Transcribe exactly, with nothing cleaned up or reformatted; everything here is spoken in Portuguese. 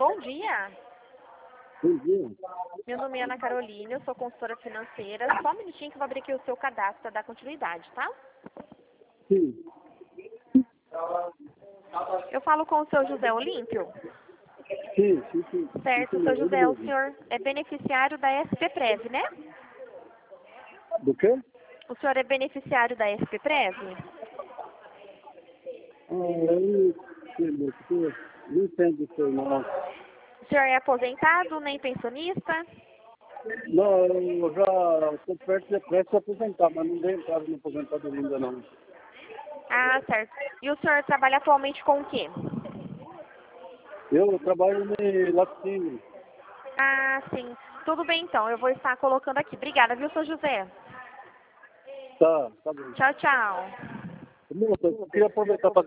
Bom dia. Bom dia. Meu nome é Ana Carolina, eu sou consultora financeira. Só um minutinho que eu vou abrir aqui o seu cadastro para dar continuidade, tá? Sim. Eu falo com o seu José Olímpio. Sim, sim, sim. Certo, Sim, seu ele José, o mesmo. senhor é beneficiário da S P Prev, né? Do quê? O senhor é beneficiário da S P Prev? Ah, eu não sei, moço, que eu não entendo isso aí, não. O senhor é aposentado, nem pensionista? Não, eu já estou perto de prestes a aposentar, mas não dei entrada no aposentadoria ainda não. Ah, certo. E o senhor trabalha atualmente com o quê? Eu trabalho no laticínio. Ah, sim. Tudo bem, então. Eu vou estar colocando aqui. Obrigada, viu, seu José? Tá, tá bom. Tchau, tchau. Moço, eu queria aproveitar para